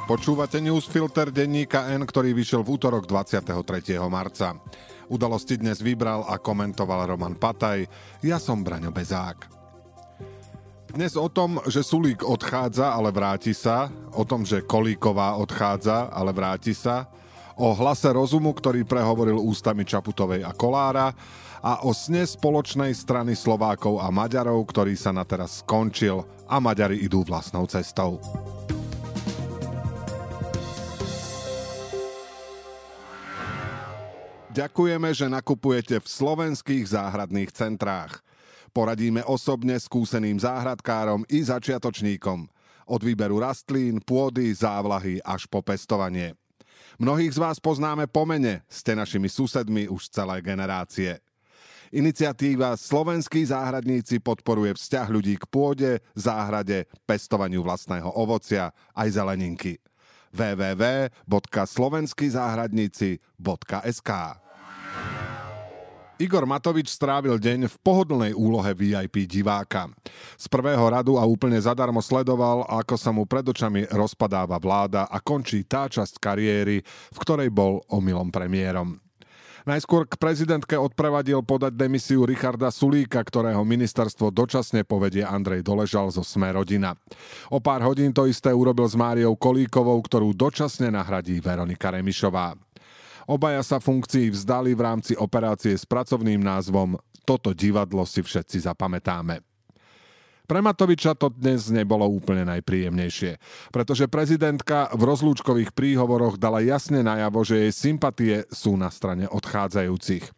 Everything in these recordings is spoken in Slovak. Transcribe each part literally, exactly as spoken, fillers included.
Počúvate newsfilter denníka N, ktorý vyšiel v útorok dvadsiateho tretieho marca. Udalosti dnes vybral a komentoval Roman Pataj. Ja som Braňo Bezák. Dnes o tom, že Sulík odchádza, ale vráti sa, o tom, že Kolíková odchádza, ale vráti sa, o hlase rozumu, ktorý prehovoril ústami Čaputovej a Kollára a o sne spoločnej strany Slovákov a Maďarov, ktorý sa na teraz skončil a Maďari idú vlastnou cestou. Ďakujeme, že nakupujete v slovenských záhradných centrách. Poradíme osobne skúseným záhradkárom i začiatočníkom. Od výberu rastlín, pôdy, závlahy až po pestovanie. Mnohých z vás poznáme po mene, ste našimi susedmi už celé generácie. Iniciatíva Slovenskí záhradníci podporuje vzťah ľudí k pôde, záhrade, pestovaniu vlastného ovocia aj zeleninky. w w w bodka slovenskí záhradníci bodka es ká Igor Matovič strávil deň v pohodlnej úlohe vé í pé diváka. Z prvého radu a úplne zadarmo sledoval, ako sa mu pred očami rozpadáva vláda a končí tá časť kariéry, v ktorej bol omylom premiérom. Najskôr k prezidentke odprevadil podať demisiu Richarda Sulíka, ktorého ministerstvo dočasne povedie Andrej Doležal zo Sme rodina. O pár hodín to isté urobil s Máriou Kolíkovou, ktorú dočasne nahradí Veronika Remišová. Obaja sa funkcií vzdali v rámci operácie s pracovným názvom Toto divadlo si všetci zapamätáme. Pre Matoviča to dnes nebolo úplne najpríjemnejšie, pretože prezidentka v rozlúčkových príhovoroch dala jasne najavo, že jej sympatie sú na strane odchádzajúcich.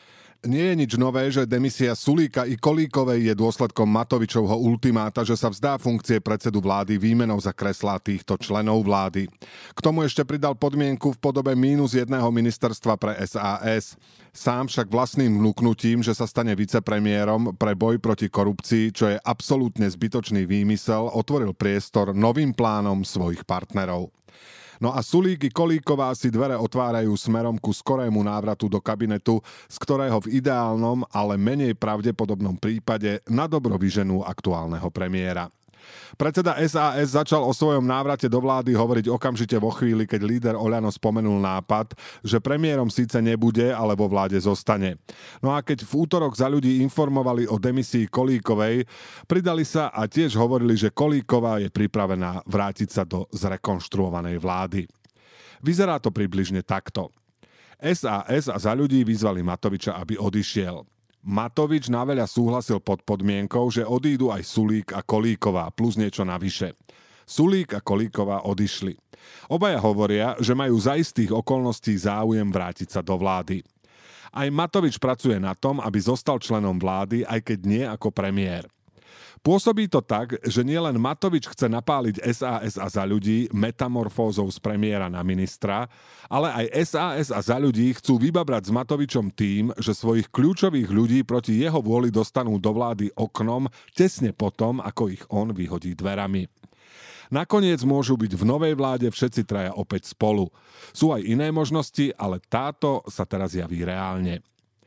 Nie je nič nové, že demisia Sulíka i Kolíkovej je dôsledkom Matovičovho ultimáta, že sa vzdá funkcie predsedu vlády výmenou za kreslá týchto členov vlády. K tomu ešte pridal podmienku v podobe mínus jedného ministerstva pre es a es. Sám však vlastným vnúknutím, že sa stane vicepremiérom pre boj proti korupcii, čo je absolútne zbytočný výmysel, otvoril priestor novým plánom svojich partnerov. No a Sulík i Kolíková si dvere otvárajú smerom ku skorému návratu do kabinetu, z ktorého v ideálnom, ale menej pravdepodobnom prípade nadobro vyženú aktuálneho premiéra. Predseda es a es začal o svojom návrate do vlády hovoriť okamžite vo chvíli, keď líder Oľano spomenul nápad, že premiérom síce nebude, ale vo vláde zostane. No a keď v útorok Za ľudí informovali o demisii Kolíkovej, pridali sa a tiež hovorili, že Kolíková je pripravená vrátiť sa do zrekonštruovanej vlády. Vyzerá to približne takto. es a es a Za ľudí vyzvali Matoviča, aby odišiel. Matovič naveľa súhlasil pod podmienkou, že odídu aj Sulík a Kolíková plus niečo navyše. Sulík a Kolíková odišli. Obaja hovoria, že majú za istých okolností záujem vrátiť sa do vlády. Aj Matovič pracuje na tom, aby zostal členom vlády, aj keď nie ako premiér. Pôsobí to tak, že nielen Matovič chce napáliť es a es a Za ľudí metamorfózou z premiéra na ministra, ale aj es a es a Za ľudí chcú vybabrať s Matovičom tým, že svojich kľúčových ľudí proti jeho vôli dostanú do vlády oknom tesne potom, ako ich on vyhodí dverami. Nakoniec môžu byť v novej vláde všetci traja opäť spolu. Sú aj iné možnosti, ale táto sa teraz javí reálne.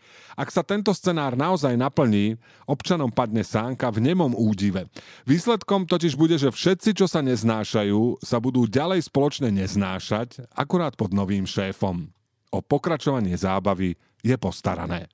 Ak sa tento scenár naozaj naplní, občanom padne sánka v nemom údive. Výsledkom totiž bude, že všetci, čo sa neznášajú, sa budú ďalej spoločne neznášať, akurát pod novým šéfom. O pokračovanie zábavy je postarané.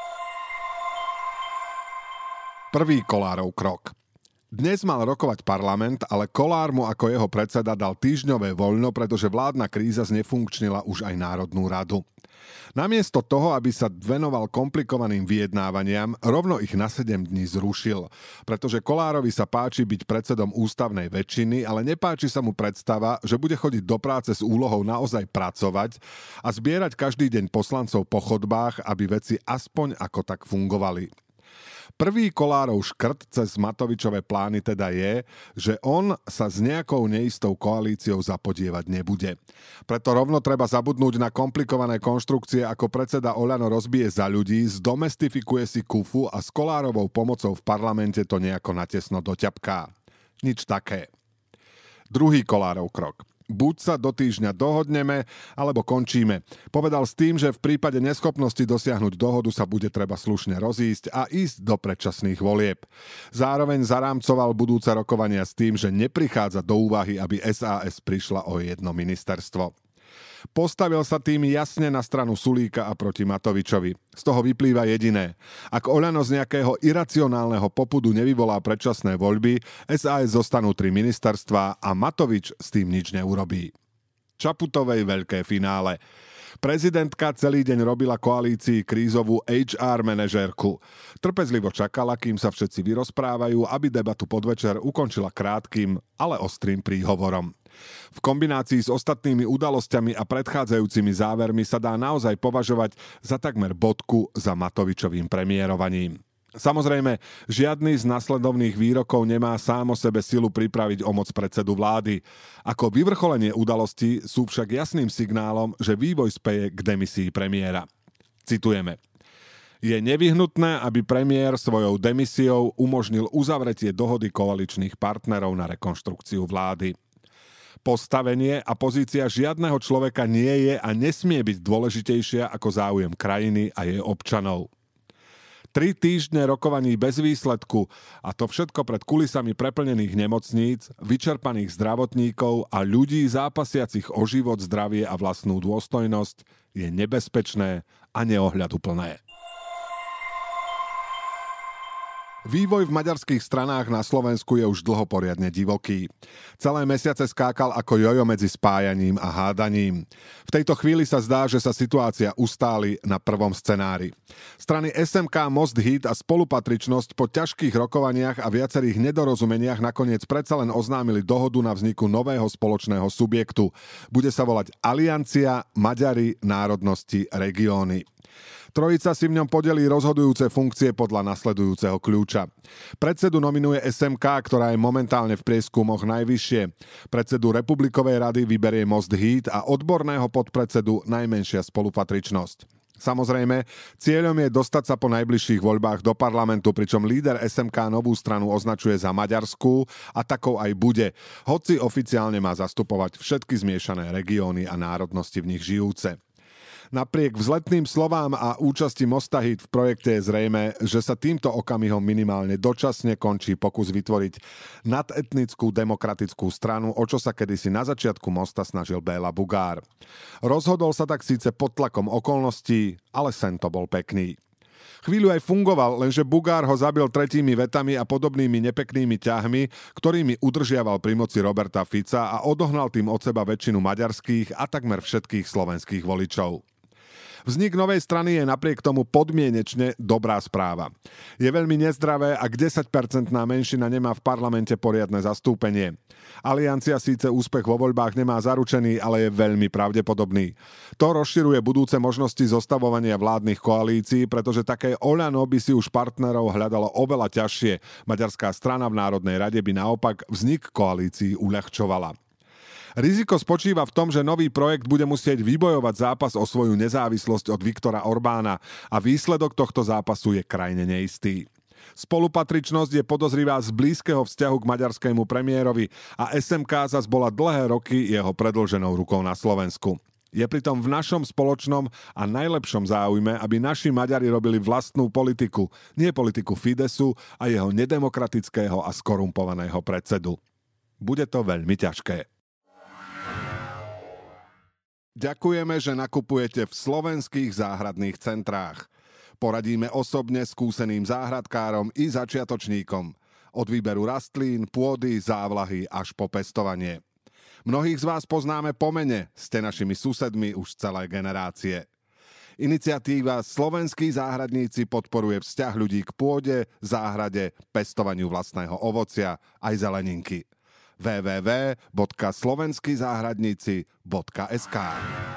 Prvý Kollárov krok. Dnes mal rokovať parlament, ale Kollár mu ako jeho predseda dal týždňové voľno, pretože vládna kríza znefunkčnila už aj Národnú radu. Namiesto toho, aby sa venoval komplikovaným vyjednávaniam, rovno ich na sedem dní zrušil, pretože Kollárovi sa páči byť predsedom ústavnej väčšiny, ale nepáči sa mu predstava, že bude chodiť do práce s úlohou naozaj pracovať a zbierať každý deň poslancov po chodbách, aby veci aspoň ako tak fungovali. Prvý Kollárov škrt cez Matovičové plány teda je, že on sa s nejakou neistou koalíciou zapodievať nebude. Preto rovno treba zabudnúť na komplikované konštrukcie, ako predseda Oľano rozbije Za ľudí, zdomestifikuje si kufu a s Kollárovou pomocou v parlamente to nejako natesno doťapká. Nič také. Druhý Kollárov krok. Buď sa do týždňa dohodneme, alebo končíme. Povedal s tým, že v prípade neschopnosti dosiahnuť dohodu sa bude treba slušne rozísť a ísť do predčasných volieb. Zároveň zarámcoval budúce rokovania s tým, že neprichádza do úvahy, aby es a es prišla o jedno ministerstvo. Postavil sa tým jasne na stranu Sulíka a proti Matovičovi. Z toho vyplýva jediné. Ak Oľano z nejakého iracionálneho popudu nevyvolá predčasné voľby, es a es zostanú tri ministerstvá a Matovič s tým nič neurobí. Čaputovej veľké finále. Prezidentka celý deň robila koalícii krízovú há er manažérku. Trpezlivo čakala, kým sa všetci vyrozprávajú, aby debatu podvečer ukončila krátkym, ale ostrým príhovorom. V kombinácii s ostatnými udalosťami a predchádzajúcimi závermi sa dá naozaj považovať za takmer bodku za Matovičovým premiérovaním. Samozrejme, žiadny z nasledovných výrokov nemá sám o sebe silu pripraviť o moc predsedu vlády. Ako vyvrcholenie udalosti sú však jasným signálom, že vývoj speje k demisii premiéra. Citujeme. Je nevyhnutné, aby premiér svojou demisiou umožnil uzavretie dohody koaličných partnerov na rekonštrukciu vlády. Postavenie a pozícia žiadneho človeka nie je a nesmie byť dôležitejšia ako záujem krajiny a jej občanov. Tri týždne rokovaní bez výsledku a to všetko pred kulisami preplnených nemocníc, vyčerpaných zdravotníkov a ľudí zápasiacich o život, zdravie a vlastnú dôstojnosť je nebezpečné a neohľaduplné. Vývoj v maďarských stranách na Slovensku je už dlho poriadne divoký. Celé mesiace skákal ako jojo medzi spájaním a hádaním. V tejto chvíli sa zdá, že sa situácia ustáli na prvom scenári. Strany es em ká, Most Híd a Spolupatričnosť po ťažkých rokovaniach a viacerých nedorozumeniach nakoniec predsa len oznámili dohodu na vzniku nového spoločného subjektu. Bude sa volať Aliancia Maďari národnosti regióny. Trojica si v ňom podelí rozhodujúce funkcie podľa nasledujúceho kľúča. Predsedu nominuje es em ká, ktorá je momentálne v prieskumoch najvyššie. Predsedu Republikovej rady vyberie Most Híd a odborného podpredsedu najmenšia Spolupatričnosť. Samozrejme, cieľom je dostať sa po najbližších voľbách do parlamentu, pričom líder es em ká novú stranu označuje za maďarskú a takou aj bude, hoci oficiálne má zastupovať všetky zmiešané regióny a národnosti v nich žijúce. Napriek vzletným slovám a účasti Mosta Híd v projekte je zrejmé, že sa týmto okamihom minimálne dočasne končí pokus vytvoriť nadetnickú demokratickú stranu, o čo sa kedysi na začiatku Mosta snažil Béla Bugár. Rozhodol sa tak síce pod tlakom okolností, ale sen to bol pekný. Chvíľu aj fungoval, lenže Bugár ho zabil tretími vetami a podobnými nepeknými ťahmi, ktorými udržiaval pri moci Roberta Fica a odohnal tým od seba väčšinu maďarských a takmer všetkých slovenských voličov. Vznik novej strany je napriek tomu podmienečne dobrá správa. Je veľmi nezdravé, ak desaťpercentná menšina nemá v parlamente poriadne zastúpenie. Aliancia síce úspech vo voľbách nemá zaručený, ale je veľmi pravdepodobný. To rozširuje budúce možnosti zostavovania vládnych koalícií, pretože také Oľano by si už partnerov hľadalo oveľa ťažšie. Maďarská strana v Národnej rade by naopak vznik koalícií uľahčovala. Riziko spočíva v tom, že nový projekt bude musieť vybojovať zápas o svoju nezávislosť od Viktora Orbána a výsledok tohto zápasu je krajne neistý. Spolupatričnosť je podozrivá z blízkeho vzťahu k maďarskému premiérovi a es em ká zas bola dlhé roky jeho predĺženou rukou na Slovensku. Je pritom v našom spoločnom a najlepšom záujme, aby naši Maďari robili vlastnú politiku, nie politiku Fidesu a jeho nedemokratického a skorumpovaného predsedu. Bude to veľmi ťažké. Ďakujeme, že nakupujete v slovenských záhradných centrách. Poradíme osobne skúseným záhradkárom i začiatočníkom. Od výberu rastlín, pôdy, závlahy až po pestovanie. Mnohých z vás poznáme po mene, ste našimi susedmi už celé generácie. Iniciatíva Slovenskí záhradníci podporuje vzťah ľudí k pôde, záhrade, pestovaniu vlastného ovocia aj zeleninky. w w w bodka slovenskí záhradníci bodka es ká.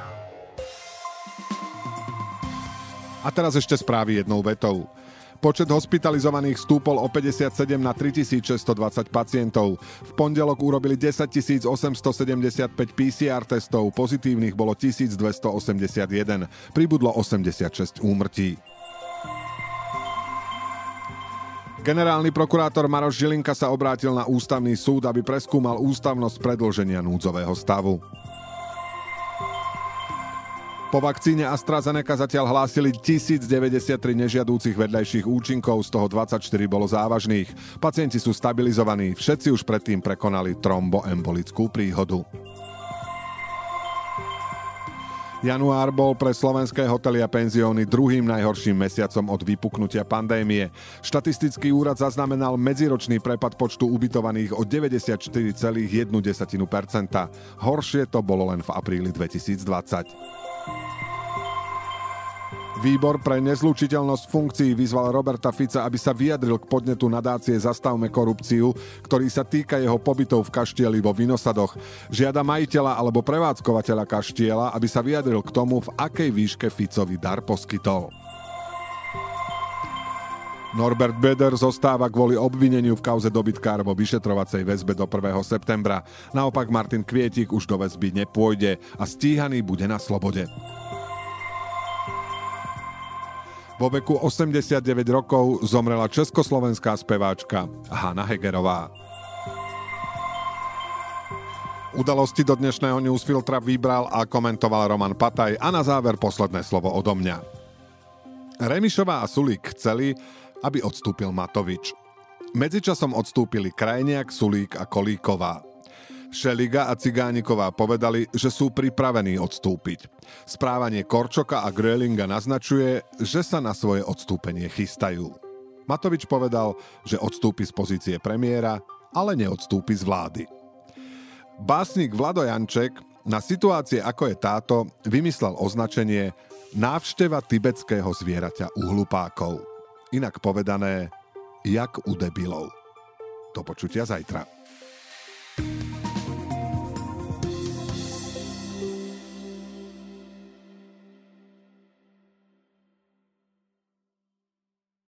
A teraz ešte správy jednou vetou. Počet hospitalizovaných stúpol o päťdesiatsedem na tritisícšesťstodvadsať pacientov. V pondelok urobili desaťtisícosemstosedemdesiatpäť pé cé er testov, pozitívnych bolo tisícdvestoosemdesiatjeden, pribudlo osemdesiatšesť úmrtí. Generálny prokurátor Maroš Žilinka sa obrátil na ústavný súd, aby preskúmal ústavnosť predĺženia núdzového stavu. Po vakcíne AstraZeneca zatiaľ hlásili tisícdeväťdesiattri nežiadúcich vedľajších účinkov, z toho dvadsaťštyri bolo závažných. Pacienti sú stabilizovaní, všetci už predtým prekonali tromboembolickú príhodu. Január bol pre slovenské hotely a penzióny druhým najhorším mesiacom od vypuknutia pandémie. Štatistický úrad zaznamenal medziročný prepad počtu ubytovaných o deväťdesiatštyri celá jedna percenta. Horšie to bolo len v apríli dvetisícdvadsať. Výbor pre nezlučiteľnosť funkcií vyzval Roberta Fica, aby sa vyjadril k podnetu nadácie Zastavme korupciu, ktorý sa týka jeho pobytov v kaštieli vo Vinosadoch. Žiada majiteľa alebo prevádzkovateľa kaštiela, aby sa vyjadril k tomu, v akej výške Ficovi dar poskytol. Norbert Böder zostáva kvôli obvineniu v kauze dobytkár vo vyšetrovacej väzbe do prvého septembra. Naopak Martin Kvietik už do väzby nepôjde a stíhaný bude na slobode. Vo veku osemdesiatdeväť rokov zomrela československá speváčka Hana Hegerová. Udalosti do dnešného newsfiltra vybral a komentoval Roman Pataj a na záver posledné slovo odo mňa. Remišová a Sulík chceli, aby odstúpil Matovič. Medzičasom odstúpili Krajniak, Sulík a Kolíková. Šeliga a Cigániková povedali, že sú pripravení odstúpiť. Správanie Korčoka a Grölinga naznačuje, že sa na svoje odstúpenie chystajú. Matovič povedal, že odstúpi z pozície premiéra, ale neodstúpi z vlády. Básnik Vlado Janček na situácie ako je táto vymyslel označenie návšteva tibetského zvieraťa u hlupákov. Inak povedané, jak u debilov. Do počutia zajtra.